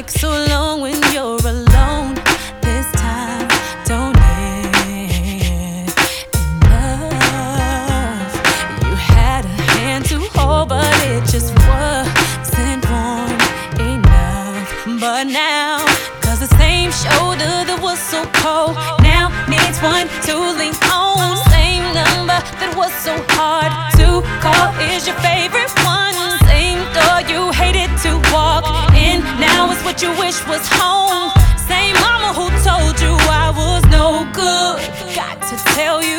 took so long when you're alone. This time, don't end enough. You had a hand to hold, but it just wasn't warm enough. But now, cause the same shoulder that was so cold now needs one to lean on. Same number that was so hard to call is your favorite one. Same door you hated to walk in, now it's what you wish was home. Same mama who told you I was no good, got to tell you